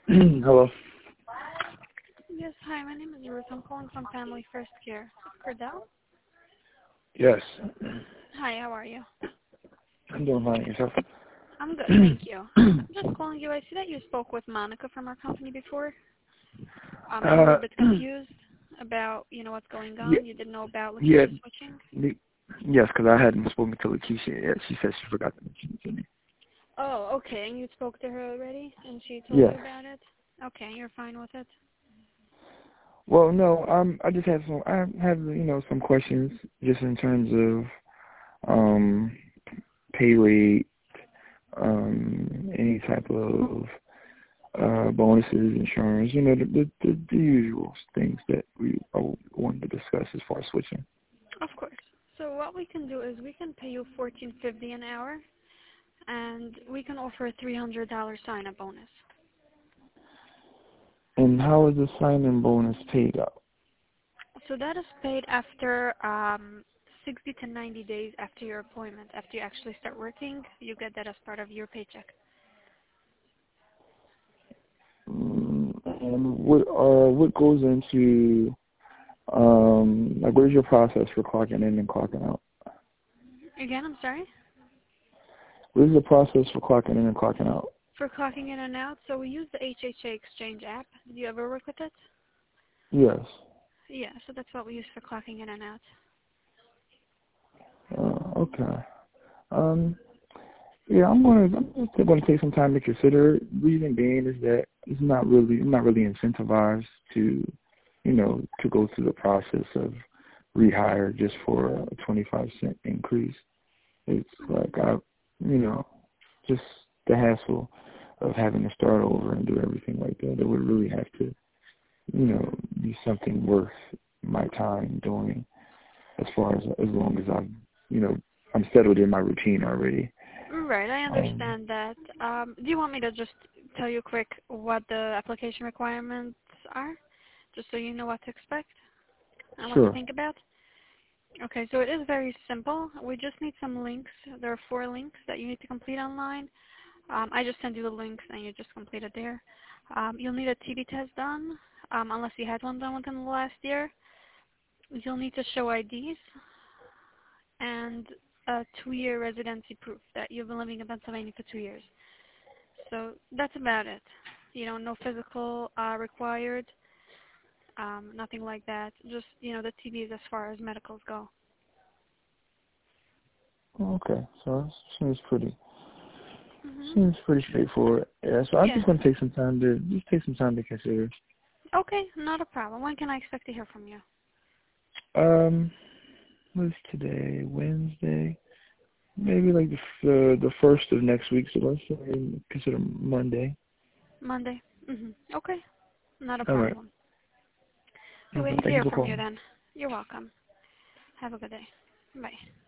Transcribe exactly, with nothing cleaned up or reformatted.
Hello. Yes, hi, my name is Ruth. I'm calling from Family First Care. Cordell? Yes. Hi, how are you? I'm doing fine. Yourself? I'm good, thank you. I'm just calling you. I see that you spoke with Monica from our company before. Um, and you were uh, a bit confused about, you know, what's going yeah, on. You didn't know about yeah, Lakeisha switching. me- yes, because I hadn't spoken to Lakeisha yet. She said she forgot to mention it to me. Oh, okay, and you spoke to her already, and she told you Yes. about it? Okay, you're fine with it? Well, no, um, I just have some, I have, you know, some questions just in terms of, um, pay rate, um, any type of, uh, bonuses, insurance, you know, the, the, the, the usual things that we I wanted to discuss as far as switching. Of course. So what we can do is we can pay you fourteen fifty an hour, and we can offer a three hundred dollars sign-up bonus. And how is the sign-in bonus paid out? So that is paid after um, sixty to ninety days after your employment. After you actually start working, you get that as part of your paycheck. Mm, And what uh what goes into um like what is your process for clocking in and clocking out? Again, I'm sorry? What is the process for clocking in and clocking out? For clocking in and out, so we use the H H A Exchange app. Did you ever work with it? Yes. Yeah, so that's what we use for clocking in and out. Uh, okay. Um yeah, I'm gonna I'm just gonna take some time to consider it. Reason being is that it's not really I'm not really incentivized to, you know, to go through the process of rehire just for a twenty five cent increase. It's like I you know, just the hassle of having to start over and do everything like that. It would really have to, you know, be something worth my time doing as far as as long as I'm, you know, I'm settled in my routine already. Right, I Um, understand that. Um, do you want me to just tell you quick what the application requirements are, just so you know what to expect and what to sure. think about? Okay, so it is very simple. We just need some links. There are four links that you need to complete online. Um, I just send you the links and you just complete it there. Um, you'll need a T B test done, um, unless you had one done within the last year. You'll need to show I Ds and a two-year residency proof that you've been living in Pennsylvania for two years. So that's about it. You know, no physical uh, required, um, nothing like that. Just, you know, the T Bs as far as medicals go. Okay, so it seems pretty hmm seems pretty straightforward. Yeah, so I'm Yeah. just gonna take some time to just take some time to consider. Okay, not a problem. When can I expect to hear from you? Um, what's today? Wednesday? Maybe like the the, the first of next week. So let's say consider Monday. Monday. hmm Okay, not a All right. problem. We'll Okay. wait to Thank you hear for from you calling. then. You're welcome. Have a good day. Bye.